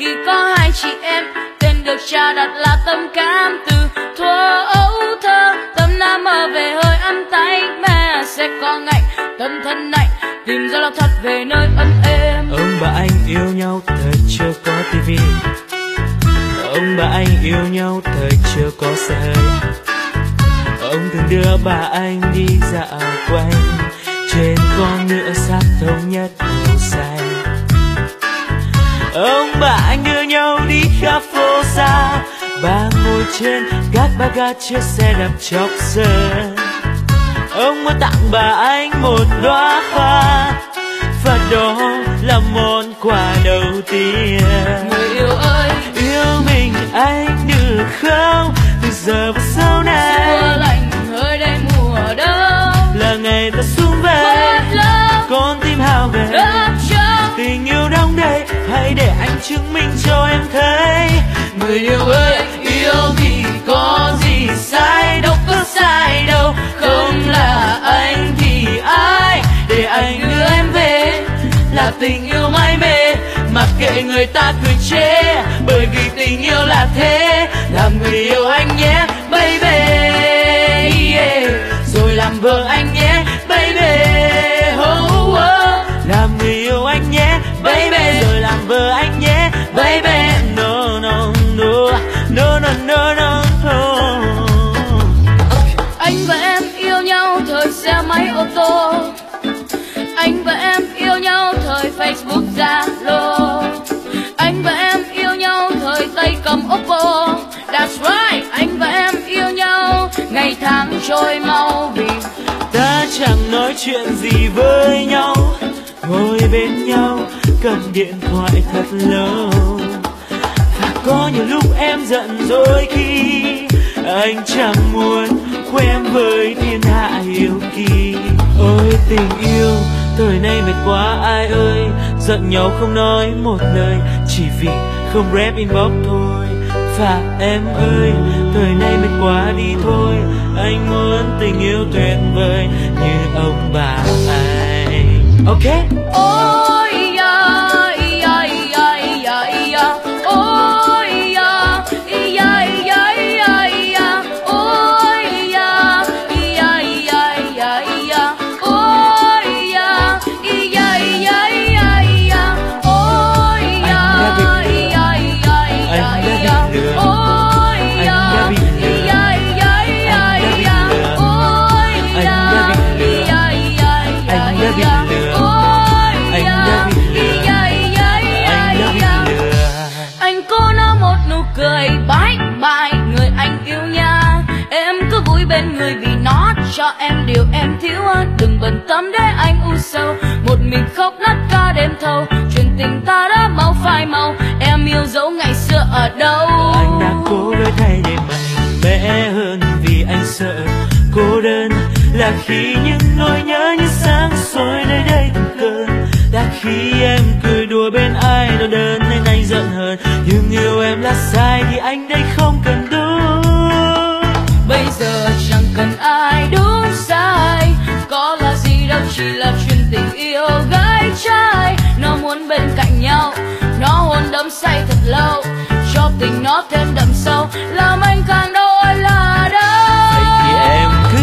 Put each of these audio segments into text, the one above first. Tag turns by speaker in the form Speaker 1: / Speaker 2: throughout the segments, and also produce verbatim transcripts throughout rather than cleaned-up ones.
Speaker 1: kỳ có hai chị em, tên được cha đặt là Tâm Cam. Từ thuở ấu thơ Tâm đã mơ về hơi ấm tay mẹ sẽ có ngày Tâm thân này tìm ra lo thật về nơi ấm êm.
Speaker 2: Ông bà anh yêu nhau thời chưa có tivi, ông bà anh yêu nhau thời chưa có xe hơi. Ông thường đưa bà anh đi dạo quanh trên con ngựa sắt thống nhất màu xanh. Ông bà anh đưa nhau đi khắp phố xa, bà ngồi trên gác ba gác chiếc xe đạp chọc sơn. Ông muốn tặng bà anh một đóa hoa, và đó là món quà đầu tiên.
Speaker 1: Người yêu ơi,
Speaker 2: yêu mình anh được không? Từ giờ và sau này
Speaker 1: mùa lạnh hơi đây mùa đông
Speaker 2: là ngày ta xuống về, con tim hao gầy. Tình yêu đong đầy, hãy để anh chứng minh cho em thấy.
Speaker 1: Người yêu ơi, yêu thì có gì sai, đâu có sai đâu. Không là anh thì ai, để anh đưa em về. Là tình yêu mãi mê, mặc kệ người ta cười chê, bởi vì tình yêu là thế. Làm người yêu anh nhé, baby, yeah. Rồi làm vợ anh nhé, baby, oh, oh.
Speaker 2: Làm người yêu anh nhé, baby, rồi làm vợ anh nhé, baby. No, no, no, no, no, no, no, no.
Speaker 1: Anh và em yêu nhau thời xe máy ô tô, anh và em yêu nhau thời Facebook Zalo, anh và em yêu nhau thời tay cầm Oppo. That's right, anh và em yêu nhau ngày tháng trôi mau vì
Speaker 2: ta chẳng nói chuyện gì với nhau, ngồi bên nhau cầm điện thoại thật lâu. Và có nhiều lúc em giận dỗi khi anh chẳng muốn quen với thiên hạ yêu kỳ. Ôi tình yêu thời nay mệt quá ai ơi, giận nhau không nói một lời chỉ vì không rep inbox thôi. Và em ơi thời nay mệt quá đi thôi, anh muốn tình yêu tuyệt vời như ông bà anh. Ok.
Speaker 1: ôi ya ya ya ya ya, ôi ya ya ya ya ya, ôi ya ya ya ya ya, ôi ya ya ya ya ya, ôi ya ya ya ya ya, ôi ya ya ya ya ya, ôi ya ya ya ya ya. Anh có nó một nụ cười bye bye người anh yêu nha. Em cứ vui bên người vì nó cho em điều em thiếu. Đừng bận tâm để anh u sầu, một mình khóc nát cả đêm thâu. Chuyện tình ta đã mau phai màu, em yêu dấu ngày xưa ở đâu.
Speaker 2: Anh đã cố đổi thay để mạnh mẽ hơn vì anh sợ cô đơn. Là khi những nỗi nhớ như sáng soi nơi đây từng cơn. Là khi em cười đùa bên ai đau đớn nên anh giận hờn. Nhưng yêu em là sai thì anh đây không cần đúng.
Speaker 1: Bây giờ chẳng cần ai đúng sai, có là gì đâu chỉ là chuyện tình yêu gái trai. Nó muốn bên cạnh nhau, nó hôn đắm say thật lâu, cho tình nó thêm đậm sâu, làm anh càng đâu ai là đâu.
Speaker 2: Vậy thì em cứ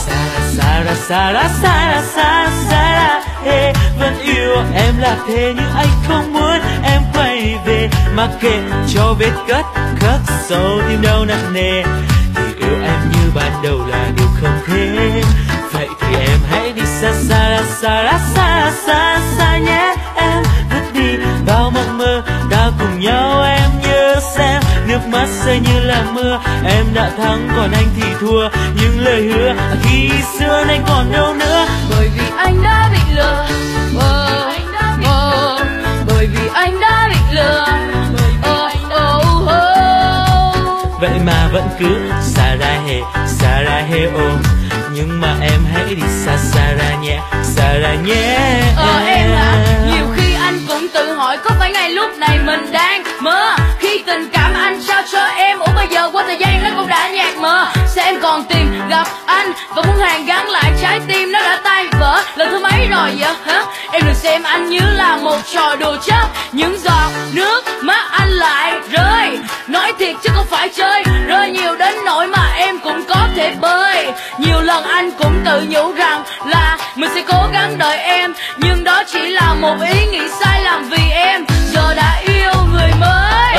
Speaker 2: xa ra xa ra xa ra xa xa ra hey, vẫn yêu em là thế nhưng anh không muốn em quay về. Mặc kệ cho vết cất khắc sâu tim đau nặng nề, thì yêu em như ban đầu là điều không thể. Vậy thì em hãy đi xa xa ra xa ra xa xa xa nhé. Em vứt đi bao mộng mơ ta cùng nhau, em nhớ xem nước mắt rơi như là mưa. Em đã thắng còn anh thì thua, những lời hứa khi xưa anh còn đâu nữa.
Speaker 1: Bởi vì anh đã bị lừa, oh, oh, bởi vì anh đã bị lừa, oh, oh, oh.
Speaker 2: Vậy mà vẫn cứ xa ra hè, xa ra hè ôm. Nhưng mà em hãy đi xa xa ra nhé, xa ra nhé.
Speaker 1: Ờ em à, nhiều khi anh cũng tự hỏi có phải ngay lúc này mình đang mơ. Khi tình cảm anh trao cho em, ủa bây giờ qua thời gian nó cũng đã nhạt mờ. Sẽ em còn tìm gặp anh và muốn hàn gắn lại trái tim nó đã tan vỡ. Lần thứ mấy rồi vậy hả? Em đừng xem anh như là một trò đùa chấp. Những giọt nước mắt anh nói thiệt chứ không phải chơi. Rơi nhiều đến nỗi mà em cũng có thể bơi. Nhiều lần anh cũng tự nhủ rằng là mình sẽ cố gắng đợi em, nhưng đó chỉ là một ý nghĩ sai lầm vì em giờ đã yêu người mới.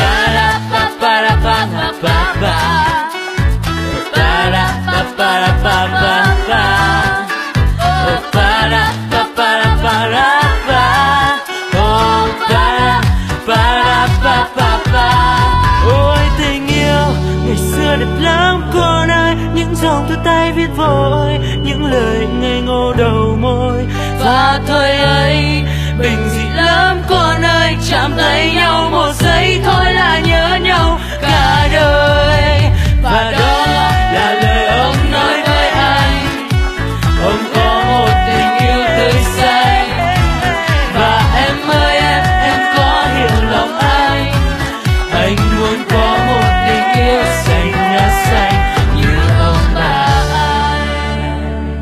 Speaker 2: Ôi tình yêu ngày xưa đẹp lắm con ơi, những dòng thư tay viết vội, những lời ngây ngô đầu môi.
Speaker 1: Và thời ấy bình dị lắm con ơi, chạm tay nhau một giây thôi là nhớ nhau cả đời. Và đó là lời ông nói với anh, ông có một tình yêu tươi say. Và em ơi em, em có hiểu lòng anh, anh muốn có một tình yêu xanh ngát xanh như ông bà anh.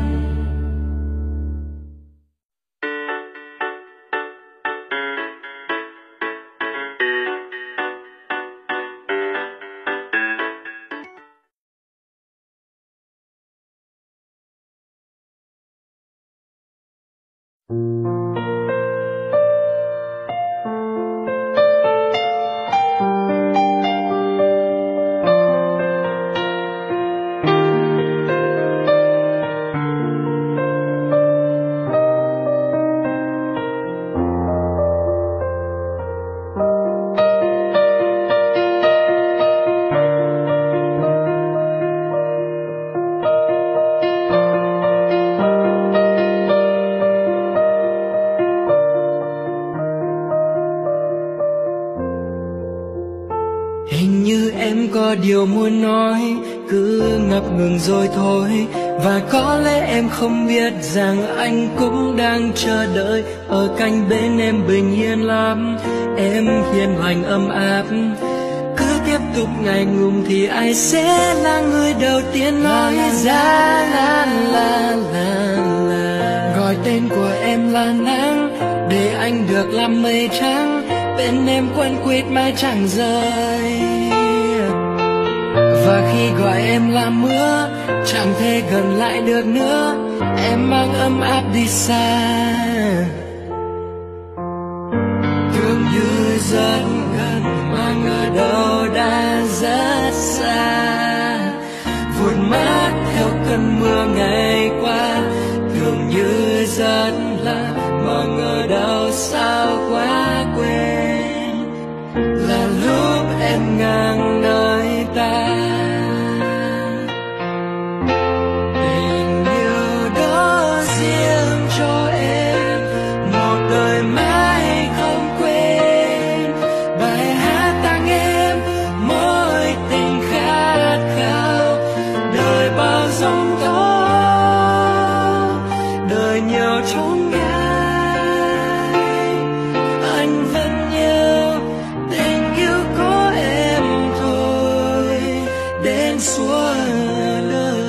Speaker 3: Hình như em có điều muốn nói, cứ ngập ngừng rồi thôi. Và có lẽ em không biết rằng anh cũng đang chờ đợi ở cạnh bên em bình yên lắm. Em hiền lành ấm áp, cứ tiếp tục ngày ngùng thì ai sẽ là người đầu tiên nói ra la la la la. Gọi tên của em là nắng, để anh được làm mây trắng, bên em quấn quýt mãi chẳng rời. Và khi gọi em là mưa, chẳng thể gần lại được nữa, em mang ấm áp đi xa. Tưởng như rất gần mà ngờ đâu đã rất xa. Vụt mắt theo cơn mưa ngày qua, tưởng như rất là mà ngờ đâu sao quá quên. Là lúc em ngang nơi ta, tình yêu đó riêng cho em, một đời mãi không quên. Bài hát tặng em mối tình khát khao, đời bao giông tố, đời nhiều chốn gai. Anh vẫn nhớ tình yêu của em thôi, đến suốt đời.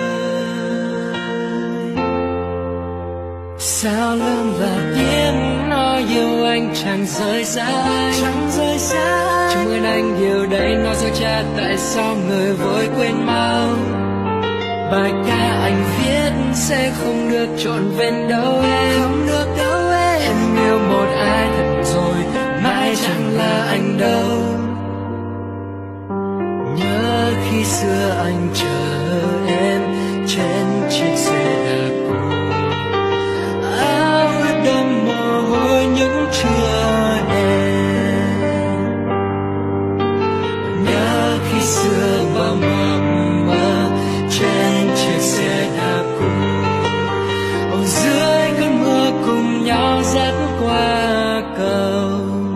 Speaker 3: Sao luôn là tiếng nói yêu anh chẳng rời xa, chẳng rời xa. Chẳng quên anh điều đấy nói dối cha, tại sao người vội quên mau. Bài ca anh viết sẽ không được trọn vẹn đâu em, không được đâu em. Em yêu một ai thật rồi, mãi chẳng là anh đâu. Nhớ khi xưa anh chờ em trên chiếc xe đạp cũ, áo ướt đẫm mồ hôi những trưa em. Nhớ khi xưa bao mộng mơ trên chiếc xe đạp cũ, ở dưới cơn mưa cùng nhau dắt qua cầu.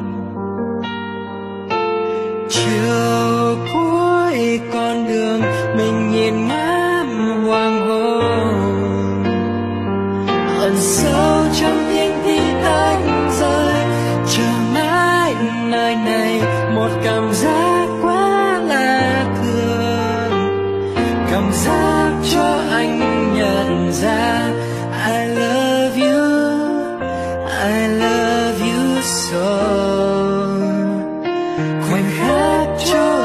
Speaker 3: Chiều cuối con đường mình nhìn ngắm hoàng hôn, ẩn sâu trong tiếng tiếng anh rơi. Chờ mãi nơi này một cảm giác quá là thường, cảm giác cho anh nhận ra I love you, I love you so. Khoảnh khắc cho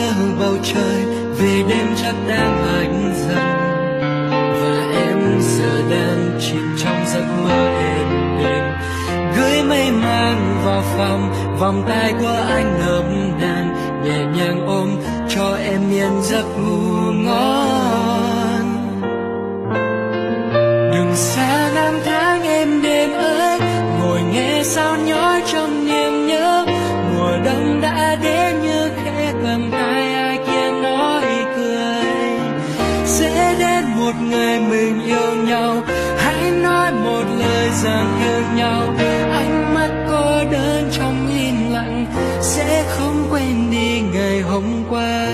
Speaker 3: nhớ bầu trời về đêm chắc đang lạnh dần, và em giờ đang chìm trong giấc mơ êm đềm. Gửi mây mang vào phòng, vòng tay của anh ngậm đàn, nhẹ nhàng ôm cho em yên giấc ngủ ngon. Đừng xa năm tháng êm đềm ơi, ngồi nghe sao nhói trong niềm nhớ. Mùa đông đã đến như khẽ cầm tay ai kia nói cười. Sẽ đến một ngày mình yêu nhau, hãy nói một lời rằng yêu nhau. Ánh mắt cô đơn trong im lặng sẽ không quên đi ngày hôm qua.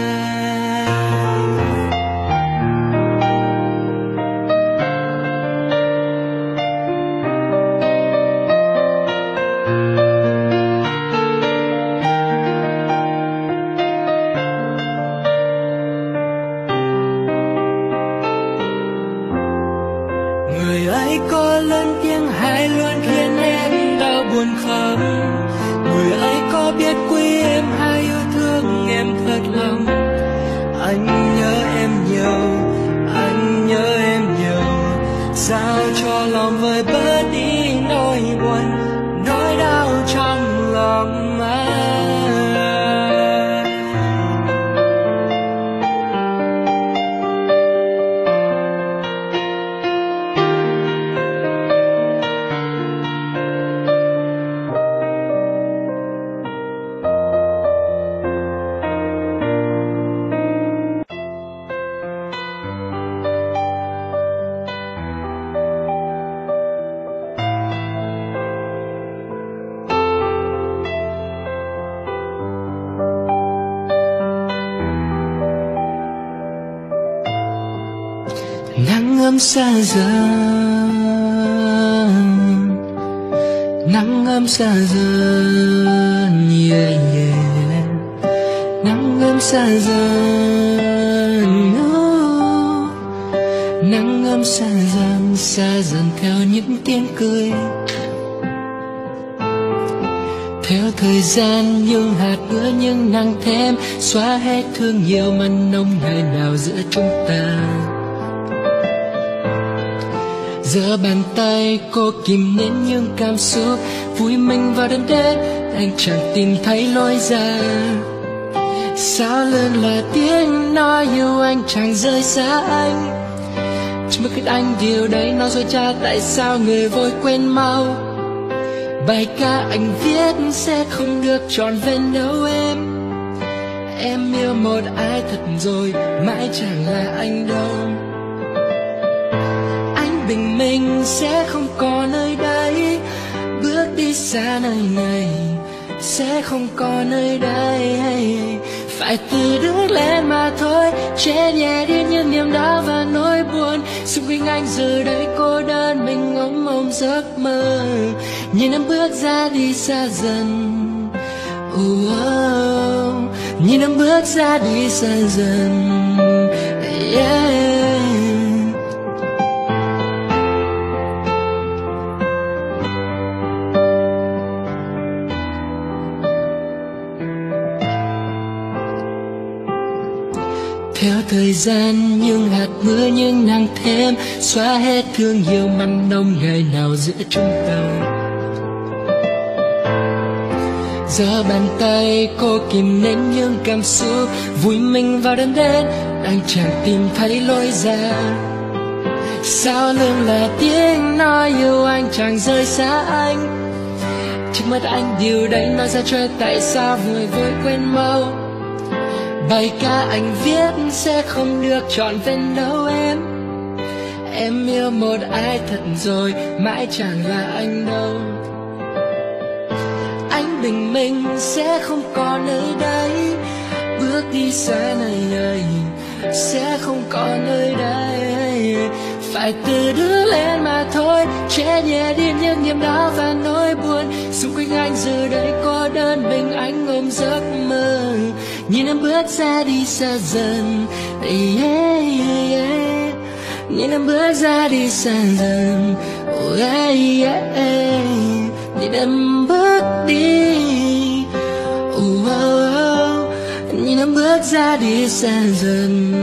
Speaker 3: Người ấy có lớn tiếng hay luôn khiến em đau buồn không? Người ấy có biết quý em hay yêu thương em thật lòng? Anh nhớ em nhiều, anh nhớ em nhiều. Sao cho lòng vơi bớt đi nỗi buồn, nỗi đau trong lòng anh. Nắng ấm xa dần, nắng ấm xa dần, yeah, yeah. Nắng ấm xa dần, oh. Nắng ấm xa dần, xa dần theo những tiếng cười. Theo thời gian những hạt mưa những nắng thêm xóa hết thương nhiều mặn nồng ngày nào giữa chúng ta. Giờ bàn tay cô kìm nén những cảm xúc vui mình vào đêm đến, anh chẳng tìm thấy lối ra. Sao lớn là tiếng nói yêu anh chẳng rời xa anh. Chỉ mới biết anh điều đấy nói rồi cha, tại sao người vội quên mau. Bài ca anh viết sẽ không được trọn vẹn đâu em. Em yêu một ai thật rồi, mãi chẳng là anh đâu. Bình minh sẽ không còn nơi đây, bước đi xa nơi này sẽ không còn nơi đây. Phải từ đứng lên mà thôi, che nhẹ đi những niềm đau và nỗi buồn. Xung quanh anh giờ đây cô đơn mình ngóng mong giấc mơ. Nhìn em bước ra đi xa dần, oh, oh. Nhìn em bước ra đi xa dần, yeah. Theo thời gian những hạt mưa những nắng thêm xóa hết thương yêu mặn nồng ngày nào giữa chúng ta. Giờ bàn tay cô kìm nén những cảm xúc vui mình vào đêm đến, anh chẳng tìm thấy lối ra. Sao lưng là tiếng nói yêu anh chẳng rời xa anh. Trước mắt anh điều đấy nói ra cho tại sao người vội quên mau. Bài ca anh viết sẽ không được trọn vẹn đâu em. Em yêu một ai thật rồi, mãi chẳng là anh đâu. Anh bình minh sẽ không còn nơi đây, bước đi xa nơi này sẽ không còn nơi đây. Phải từ đứng lên mà thôi, che nhẹ đi những niềm đau và nỗi buồn. Xung quanh anh giờ đây cô đơn mình anh ôm giấc mơ. Nhìn em bước ra đi xa dần, yeah, yeah. Nhìn em bước ra đi xa dần, oh, yeah, yeah. Nhìn em bước đi, oh, oh, oh. Nhìn em bước ra đi xa dần.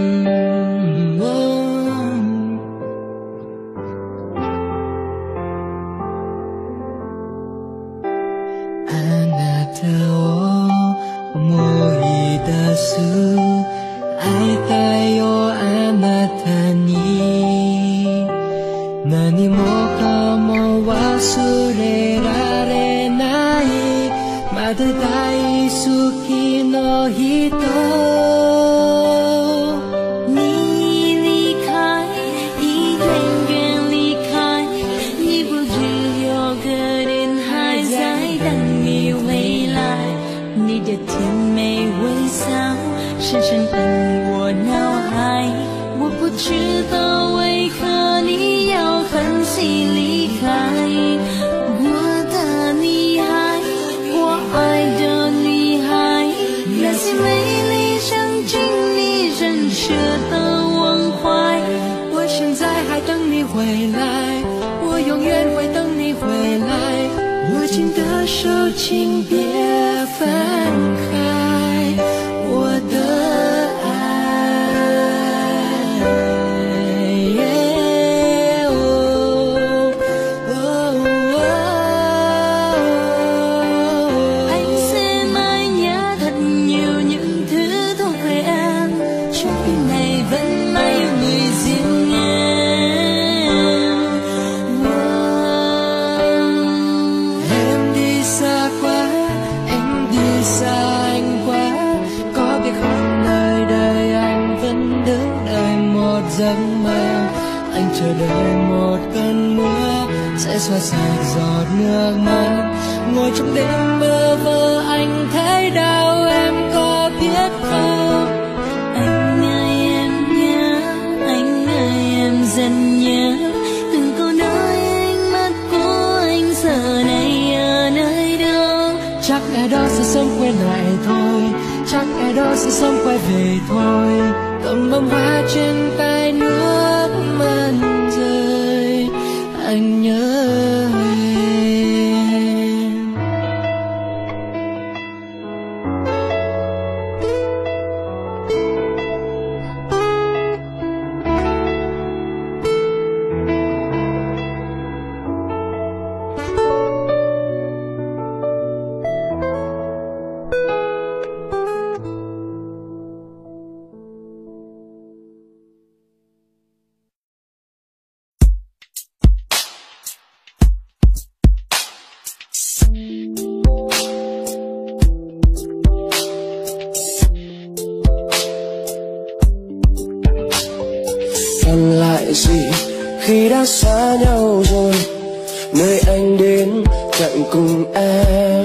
Speaker 4: Khi đã xa nhau rồi, nơi anh đến cạnh cùng em.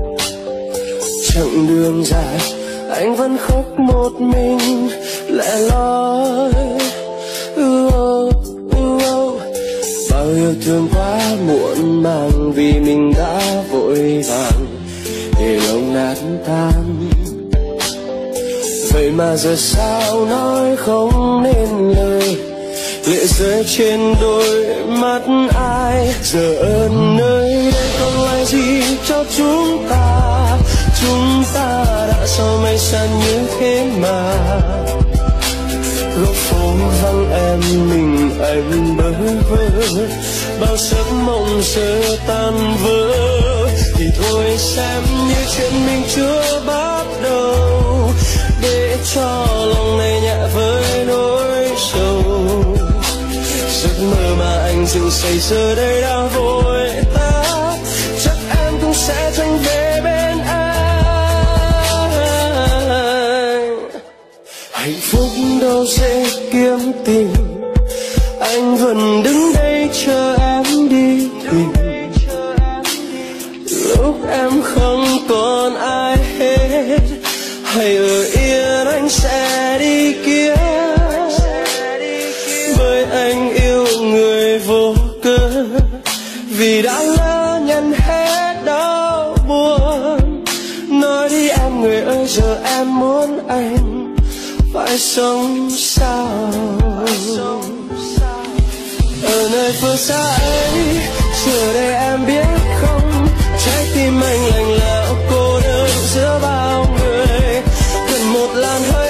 Speaker 4: Chặng đường dài anh vẫn khóc một mình lẻ loi. uh, oh, uh, oh. Bao yêu thương quá muộn màng vì mình đã vội vàng để lòng nát tan. Vậy mà giờ sao nói không nên lời, lệ rơi trên đôi mắt ai. Giờ ở nơi đây còn lại gì cho chúng ta? Chúng ta đã sao mây xa như thế mà. Góc phố vắng em mình anh bơ vơ, bao giấc mộng giờ tan vỡ. Thì thôi xem như chuyện mình chưa bắt đầu, để cho lòng này nhẹ với nỗi sầu. Giấc mơ mà anh dựng xây giờ đây đã vội tắt, chắc em cũng sẽ tranh về bên anh. Hạnh phúc đâu dễ kiếm tìm, anh vẫn đứng đây chờ em đi tìm. Lúc em không còn ai hết, hãy ở yên anh sẽ đi kiếm. Bởi anh yêu người vô cớ, vì đã lỡ nhận hết đau buồn. Nói đi em người ơi, giờ em muốn anh phải sống sao. Ở nơi phương xa ấy, giờ đây em biết không, trái tim anh lạnh lẽo cô đơn giữa bao người. Cần một làn hơi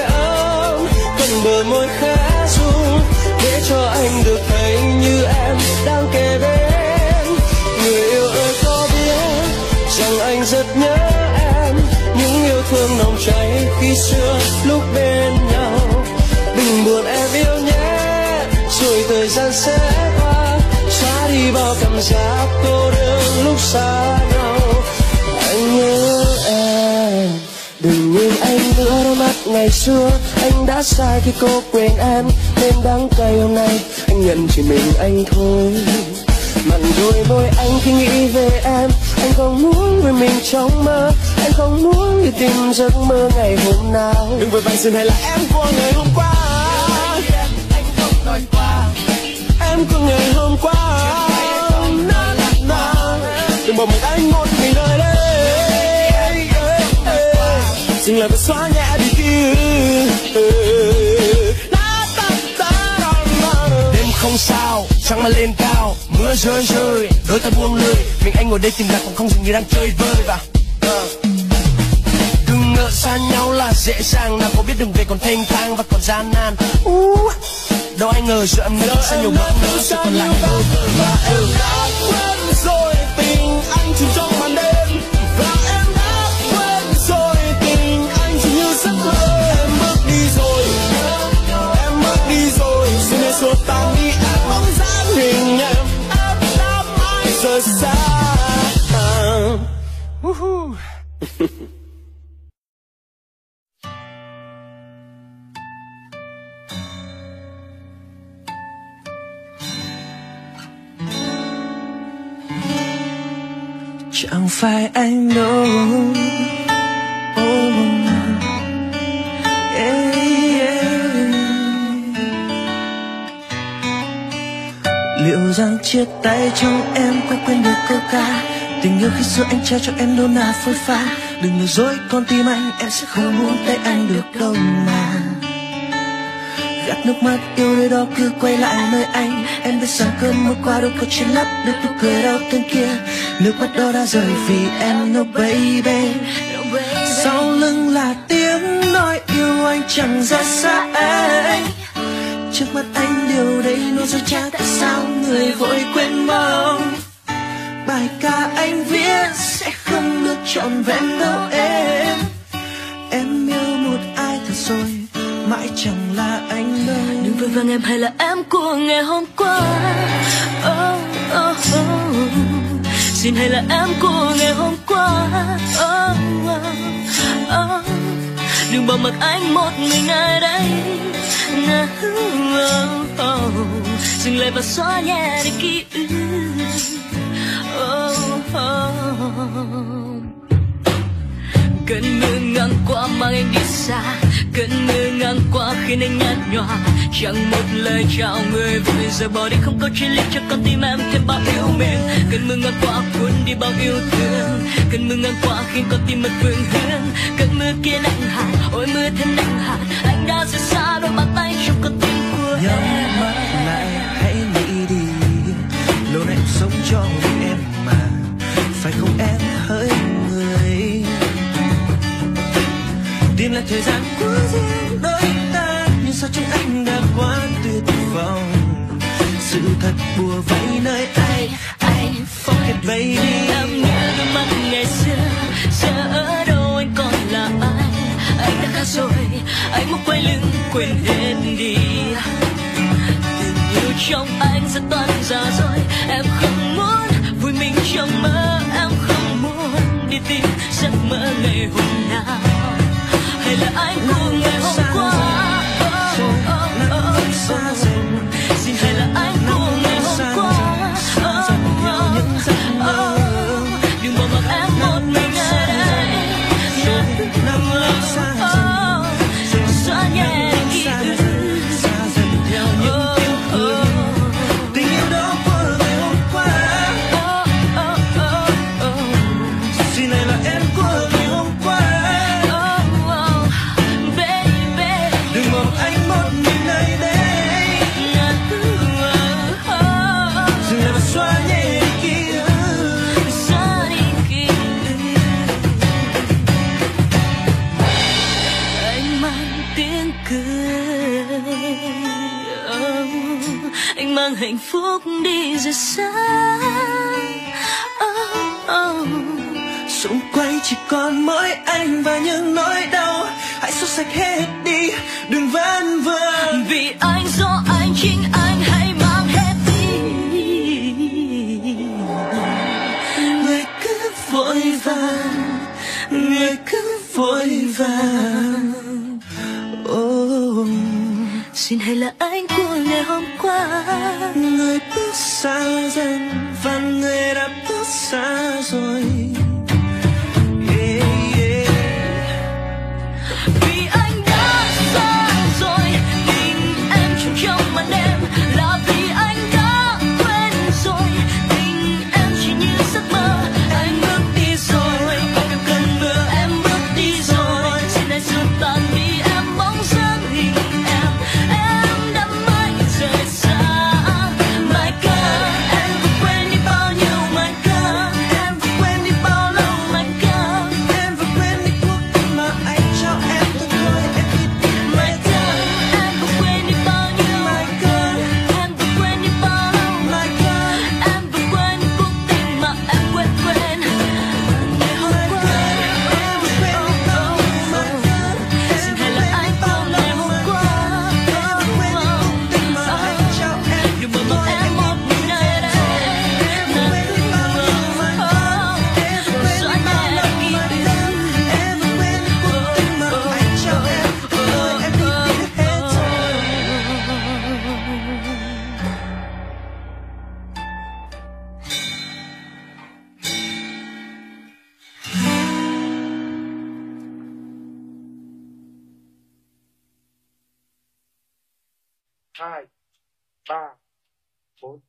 Speaker 4: khi xưa lúc bên nhau. Đừng buồn em yêu nhé, rồi thời gian sẽ qua, xóa đi bao cảm giác cô đơn lúc xa nhau. Anh nhớ em, đừng nhìn anh nữa, đôi mắt ngày xưa anh đã sai khi cô quên em, nên đắng cay hôm nay anh nhận chỉ mình anh thôi. Mặn đôi môi anh khi nghĩ về em, anh không muốn người mình trong mơ, anh không muốn đi tìm giấc mơ ngày hôm nào. Đừng vội vàng xin hay là em của ngày hôm qua, anh không đòi qua em của ngày hôm qua. Na, na, na. Đừng bỏ mình anh một mình nơi đây, xin lời và xóa nhẹ đi ký ức. Đêm không sao, trăng mà lên cao, mưa rơi rơi, đôi ta buông lơi, mình anh ngồi đây tìm lạc còn không dường như đang chơi vơi và uh. Đừng ngờ xa nhau là dễ dàng, nào có biết đừng về còn thênh thang và còn gian nan. uh. Đâu ai ngờ giữa em nữa sẽ nhiều bỡ ngỡ, sẽ còn lại ngơ ngơ và em đã quên rồi tình anh chìm trong màn đêm, và em đã quên rồi tình anh chỉ như giấc mơ. Em bước đi rồi, em bước đi rồi, xin hãy xua tan đi em bóng dáng hình em, em đã mãi rời xa. uh-huh.
Speaker 3: Chẳng phải anh đâu. Oh, yeah, yeah. Liệu rằng chia tay trong em có quên được câu ca tình yêu khi xưa anh trao cho em đâu là phôi pha. Đừng lừa dối con tim anh, em sẽ không muốn tay anh được đâu mà. Gạt nước mắt yêu nơi đó cứ quay lại nơi anh. Em biết rằng cơn mưa qua đâu có chuyện lấp được nụ cười đau thương kia. Nước mắt đó đã rời vì em, no baby. Sau lưng là tiếng nói yêu anh chẳng ra xa anh. Trước mắt anh điều đấy nó dối trá, tại sao người vội quên mong. Bài ca anh viết sẽ không được trọn vẹn đâu em. Em yêu một ai thật rồi, mãi chẳng là anh đâu.
Speaker 1: Đừng vội vàng em hay là em của ngày hôm qua. Oh, oh, oh. Xin hay là em của ngày hôm qua. Oh, oh, oh. Đừng bỏ mặc anh một mình ở đây. Oh, oh. Dừng lại và xóa nhẹ đi ký ức. Oh, oh. Cơn mưa ngang qua mang anh đi xa, cơn mưa ngang qua khiến anh nhạt nhòa. Chẳng một lời chào người vui giờ bỏ đi, không có chuyện lý cho con tim em thêm bao yêu mình. Cơn mưa ngang qua cuốn đi bao yêu thương, cơn mưa ngang qua khiến con tim mất phương hướng. Cơn mưa kia nặng hạt, ôi mưa thêm nặng hạt, anh đã rời xa đôi bàn tay trong con tim của em.
Speaker 3: Nhắm mắt lại hãy nghĩ đi, lâu nay em sống cho em mà, phải không em hỡi người. Tìm lại thời gian của riêng đôi ta, nhưng sao trong anh đã quá tuyệt vọng. Sự thật bùa vây nơi ai, anh forget baby.
Speaker 1: Em nhớ đôi mắt ngày xưa, giờ ở đâu anh còn là ai? Anh đã khác rồi, anh muốn quay lưng quên hết đi. Tình yêu trong anh rất toan ra rồi, em không muốn vui mình trong mơ, em không muốn đi tìm giấc mơ ngày hôm nào. Hay là anh của ngày hôm qua. Oh, oh, oh, oh. Xin hay là anh của ngày hôm qua. Oh, oh, oh. Đừng bỏ mặc em một mình ở đây. Oh, oh. Xóa nhẹ ký ức. Oh, oh.
Speaker 3: Tình yêu đó của ngày hôm qua.
Speaker 1: Oh, oh, oh, oh.
Speaker 3: Xin này là em của ngày hôm qua. Đừng mong anh một mình nơi đây. Dừng lại và xóa nhẹ đi ký ức.
Speaker 1: Anh mang tiếng cười, oh, anh mang hạnh phúc đi rất xa. Oh, oh.
Speaker 3: Xung quanh chỉ còn mỗi anh và những nỗi đau. Hãy sạch hết đi, đừng vân vân.
Speaker 1: Vì anh, do anh, chính anh hãy mang hết đi.
Speaker 3: Người cứ vội vàng, người cứ vội vàng. Oh.
Speaker 1: Xin hãy là anh của ngày hôm qua.
Speaker 3: Người bước xa dần và người đã bước xa rồi. Yeah, yeah.
Speaker 1: Vì anh đã xa rồi, tình em trong trong màn đêm. Là vì anh đã quên rồi, tình em chỉ như giấc mơ. Anh bước đi rồi, anh đâu cần mưa, em bước đi rồi. Xin hãy xua tan đi em bóng dáng hình em. Em đã mãi rời xa. My God, em vừa quên đi bao nhiêu. My God, em vừa quên đi bao lâu. My God,
Speaker 3: Em vừa quên đi cuộc tình mà anh cho em từng thôi. Em đi đi
Speaker 1: My God, em vừa quên đi bao nhiêu.
Speaker 3: My God,
Speaker 1: Em vừa quên đi bao lâu.
Speaker 3: my God,
Speaker 1: Em vừa quên đi cuộc tình mà em quên quên ngày hôm qua.
Speaker 3: em vừa quên đi bao nhiêu. My God,
Speaker 1: Xin hãy là anh của ngày hôm qua.
Speaker 3: em vừa quên đi cuộc tình mà anh cho em
Speaker 1: Đừng bỏ mặc em một mình nơi đây.
Speaker 3: em vừa quên đi bao nhiêu. My God, em vừa quên
Speaker 1: Rồi
Speaker 3: đi bao
Speaker 1: anh
Speaker 3: lâu.
Speaker 1: kịp
Speaker 3: My God, em vừa quên đi cuộc tình mà anh cho em từng thôi. Em đi đi hết rồi.
Speaker 5: hai ba bốn.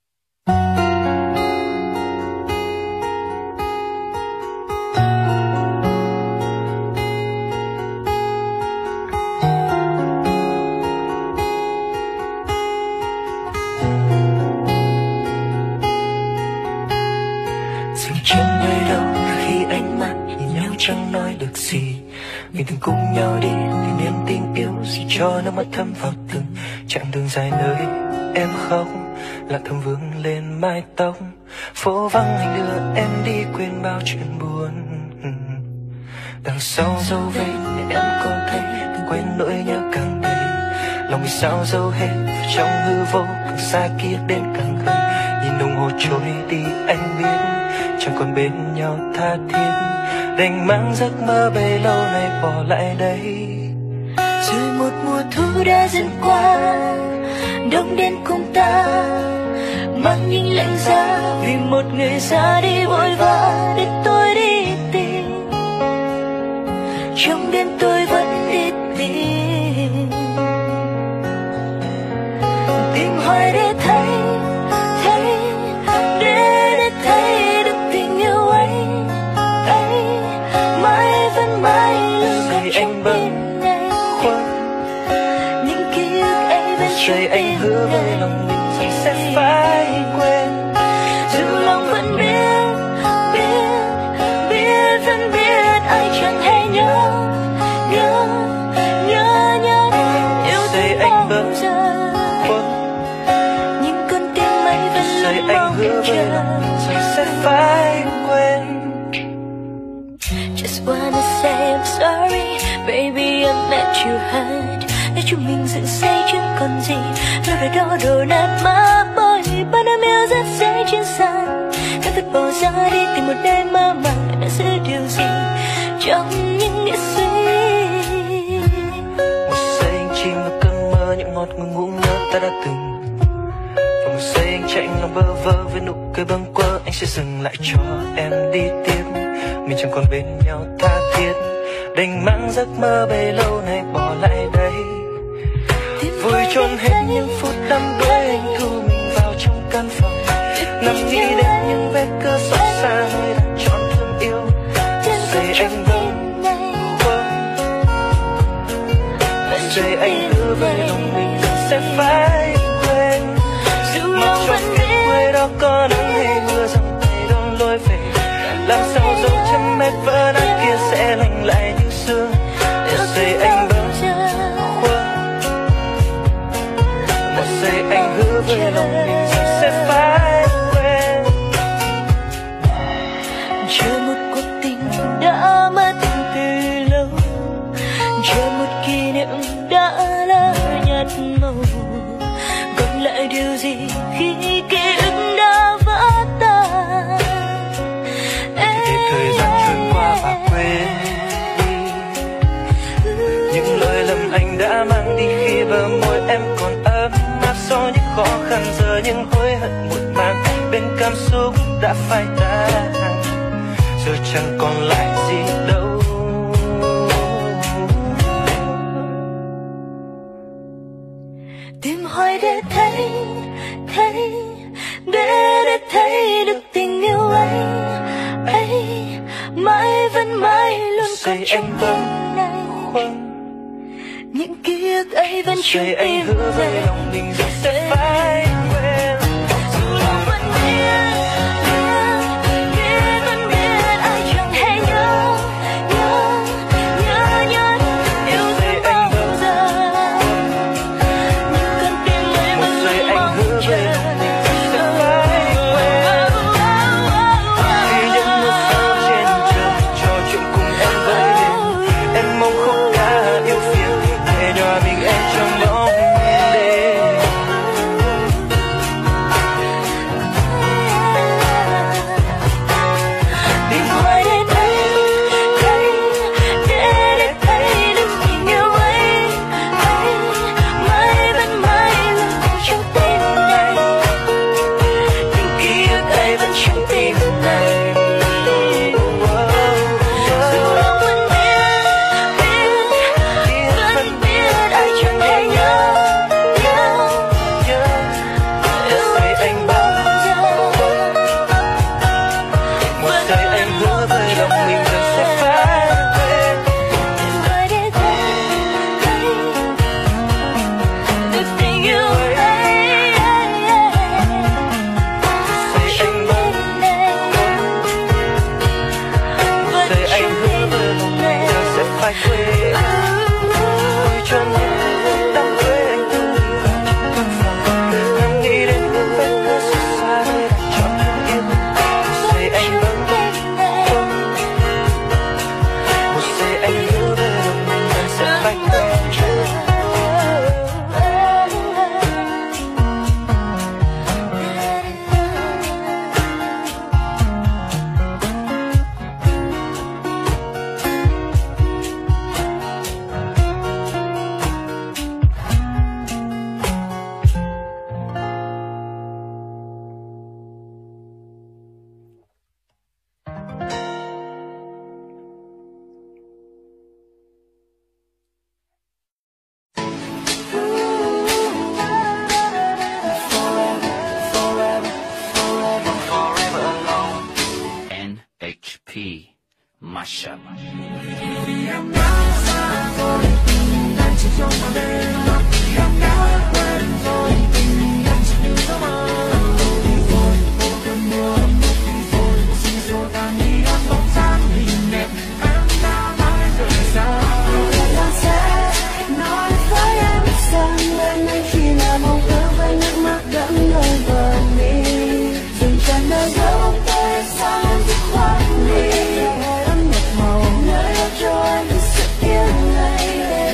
Speaker 3: Dừng chân nơi đâu khi ánh mắt nhìn nhau chẳng nói được gì. Mình từng cùng nhau đi vì niềm tin yêu, gì cho nước mắt thấm vào từng chặng đường dài nơi em khóc. Lặng thầm vương lên mái tóc, phố vắng anh đưa em đi quên bao chuyện buồn. Đằng sau dấu vết em có thấy từng quên nỗi nhớ càng đầy. Lòng vì sao dấu hết trong hư vô, càng xa kia đến càng gần. Nhìn đồng hồ trôi đi anh biết chẳng còn bên nhau tha thiết, đành mang giấc mơ bấy lâu nay bỏ lại đây.
Speaker 1: Rồi một mùa thu đã dần qua, đông đến cùng ta mang những lạnh giá. Vì một người ra đi vội vã để tôi đi tìm, trong đêm tôi vẫn đi tìm, tìm hoài để thấy, thấy để để thấy được tình yêu ấy, ấy mãi vẫn mãi luôn còn trong tim này. Những ký ức ấy vẫn trong
Speaker 3: Rồi anh hứa với lòng mình rằng sẽ phải quên.
Speaker 1: dù lòng vẫn biết, biết, biết, vẫn biết anh chẳng hay nhớ, nhớ, nhớ, nhớ yêu
Speaker 3: Rồi
Speaker 1: thương
Speaker 3: anh
Speaker 1: bao
Speaker 3: bớt
Speaker 1: giờ.
Speaker 3: quên.
Speaker 1: Nhưng con tim ấy vẫn
Speaker 3: Rồi
Speaker 1: luôn
Speaker 3: anh
Speaker 1: mong
Speaker 3: hứa với
Speaker 1: chờ.
Speaker 3: lòng mình rằng sẽ phải quên.
Speaker 1: Just wanna say I'm sorry, baby I met you hurt. Để chúng mình dựng xây chẳng còn gì, đâu về đó đổ nát má bôi. Bao năm yêu rất dễ trên sàn, các vết bỏ ra đi tìm một đêm mơ màng đã giữ điều gì trong những nghĩa suy.
Speaker 3: Một giây anh chìm vào cơn mơ những ngọt ngào ngủ nhớ ta đã từng. Và một giây anh chạy lòng bơ vơ với nụ cười bâng quơ, anh sẽ dừng lại cho em đi tiếp. Mình chẳng còn bên nhau tha thiết, đành mang giấc mơ bấy lâu nay bỏ lại đây. Vui chôn hết những phút đắm đuối, anh thu mình vào trong căn phòng, nằm nghĩ đến những vết cớ xót xa nơi đã chọn thương yêu. Rồi anh vẫn quên, rồi anh hứa với lòng mình sẽ phải quên. Mặc cho phía quê đó có nắng hay mưa dòng tay đón lối về, làm sao dấu chân mệt vỡ nát kia sẽ lành lại như xưa. Rồi anh vẫn quên, một giây anh hứa với lòng mình rằng sẽ phải quên.
Speaker 1: Chờ một cuộc tình đã mất từ lâu, chờ một
Speaker 4: anh đã mang đi khi bờ môi em còn ấm áp. So những khó khăn giờ những hối hận muộn màng, bên cảm xúc đã phai tàn, giờ chẳng còn lại gì đâu.
Speaker 1: Tìm hoài để thấy, thấy, để để thấy được tình yêu ấy, ấy mãi vẫn mãi luôn còn trong tim này. Những ký ức ấy vẫn trong tim
Speaker 4: anh hứa với lòng mình rồi sẽ phải quên.
Speaker 1: Dù lòng vẫn biết, biết, biết vẫn biết ai chẳng hay nhớ, nhớ, nhớ, nhớ yêu thương bao giờ. Nhưng con tim ấy vẫn luôn mong chờ.
Speaker 4: Khi những mưa sao trên trời trò chuyện cùng em với đêm, em mong khúc ca yêu phiền để nhòa mình em trong bóng đêm.
Speaker 1: Tìm hoài để thấy, thấy, để để thấy được tình yêu ấy, ấy mãi vẫn mãi luôn còn trong tim này. Những ký ức ấy vẫn trong tim này. Dù lòng vẫn biết, biết, vẫn biết ai chẳng hay nhớ, nhớ,
Speaker 4: Nhớ
Speaker 1: yêu
Speaker 4: giây anh bao
Speaker 1: giờ.
Speaker 4: một giây anh hứa với lòng mình rồi sẽ phải quên.
Speaker 1: Tìm hoài để thấy, thấy được tình yêu ấy, ấy, ấy.
Speaker 4: Giây anh bao một giây anh hứa với lòng mình rồi sẽ phải quên. Ôi cho những đắm quên căn phòng, em nghĩ đến những vết thương xa xa nơi đặt trọn thương yêu. Một giây anh vẫn một giây anh hứa với lòng mình rồi sẽ phải quên.
Speaker 2: en hát pê Mashup.
Speaker 1: Nói với em rằng bên anh chỉ là mong ước với nước mắt đẫm nơi bờ mi, dừng tràn nơi đâu tới sao em dứt khoát đi. Ấm nhạt màu nơi đâu cho anh sự yêu này.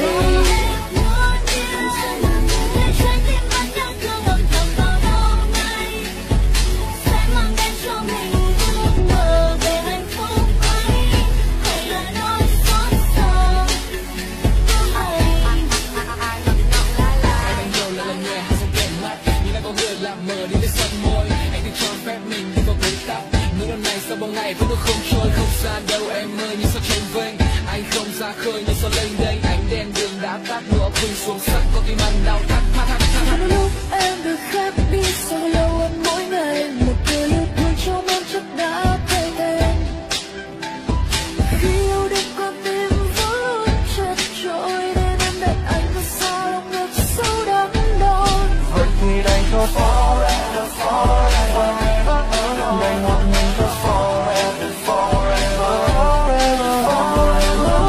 Speaker 3: Sau bao ngày vẫn không trôi không xa đâu em ơi, như sao trên vênh anh không ra khơi như sao lênh đênh. Ánh đèn đường đã tắt nửa khuynh xuống sắc có tim anh đau thắt thắt thắt thắt.
Speaker 1: Đôi lúc em được khép đi sau lâu em mỗi ngày một lời yêu thương trong em chắc đã thay tên. Khi yêu đến con tim vẫn luôn chật trội nên em đợi anh và sao lòng ngực sâu đắm đau.
Speaker 4: Vậy thì đành thôi forever forever, đành một mình thôi forever forever forever.